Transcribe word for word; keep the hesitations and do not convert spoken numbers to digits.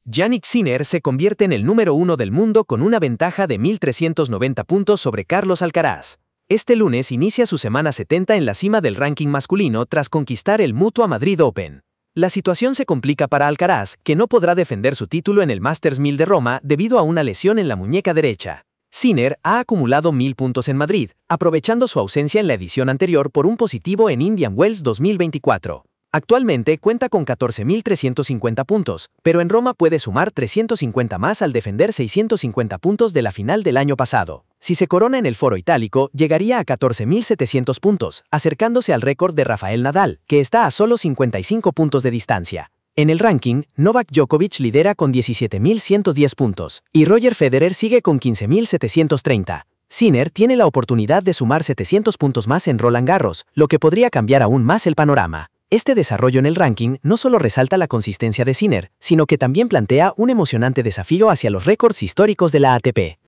Jannik Sinner se convierte en el número uno del mundo con una ventaja de mil trescientos noventa puntos sobre Carlos Alcaraz. Este lunes inicia su semana setenta en la cima del ranking masculino tras conquistar el Mutua Madrid Open. La situación se complica para Alcaraz, que no podrá defender su título en el Masters mil de Roma debido a una lesión en la muñeca derecha. Sinner ha acumulado mil puntos en Madrid, aprovechando su ausencia en la edición anterior por un positivo en Indian Wells dos mil veinticuatro. Actualmente cuenta con catorce mil trescientos cincuenta puntos, pero en Roma puede sumar trescientos cincuenta más al defender seiscientos cincuenta puntos de la final del año pasado. Si se corona en el foro itálico, llegaría a catorce mil setecientos puntos, acercándose al récord de Rafael Nadal, que está a solo cincuenta y cinco puntos de distancia. En el ranking, Novak Djokovic lidera con diecisiete mil ciento diez puntos, y Roger Federer sigue con quince mil setecientos treinta. Sinner tiene la oportunidad de sumar setecientos puntos más en Roland Garros, lo que podría cambiar aún más el panorama. Este desarrollo en el ranking no solo resalta la consistencia de Sinner, sino que también plantea un emocionante desafío hacia los récords históricos de la A T P.